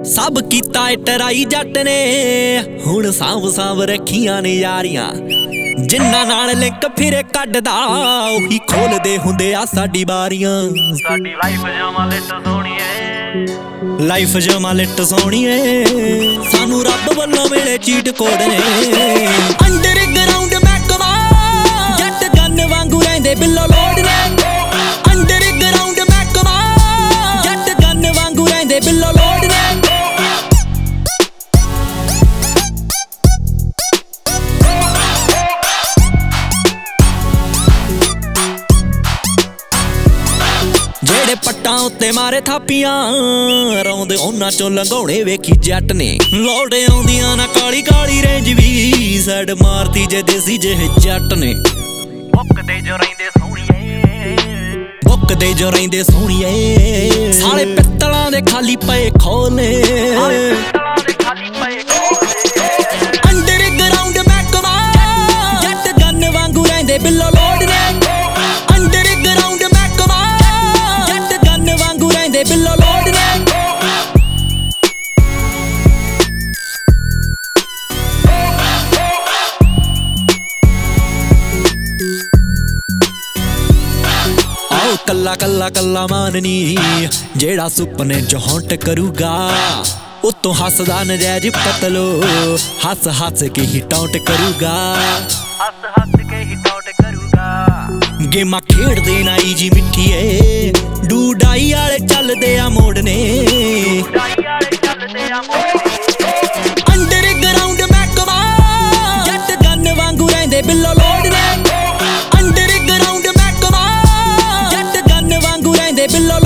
सब कीता ए टराई जट ने हुण सांभ सांभ रखियां ने यारियां जिन्ना नाल लिंक फिरे कड्डदा ओही खोलदे हुंदे आ साडी बारियां। साडी लाइफ जमा लिट सोहणीए लाइफ जमा लिट सोहणीए सानू रब वल्लों मिले चीट कोड ने। अंडरग्राउंड महकमा जट गन वांगू रहिंदे बिल्लो लोड ने। अंडरग्राउंड महकमा जट गन वांगू रहिंदे बिल्लो लोड ने। जेड़े पट्टां उत्ते मारे थापियां रौंदे उन्हां चों लंघाउणे वेखी जट ने। लौड़े आउंदियां ना काली काली रेंज वी सैड मारती जे देसी जेह जट ने। बुकदे जो रहिंदे सोहणीए बुकदे जो रहिंदे सोहणीए साले पित्तलां दे खाली पए खोले। अंडरग्राउंड महकमा जट गन वांगू रहिंदे बिल्लो लोड ने। अंडरग्राउंड महकमा जट गन वांगू रहिंदे बिल्लो लोड ने। आओ कल्ला कल्ला कल्ला माननी जेड़ा सुपने च हॉन्ट करूगा उत्तों हसदा नजैज पतलो हस हस के ही टॉन्ट करूगा। हस हस के ही टॉन्ट करूगा। गेमां खेडदे ना जी मिठीए डूडाई आले चलदे आ मोड़ने। अंडरग्राउंड महकमा जट गन वांगू रहिंदे बिल्लो लोड ने। अंडरग्राउंड महकमा जट गन वांगू रहिंदे बिल्लो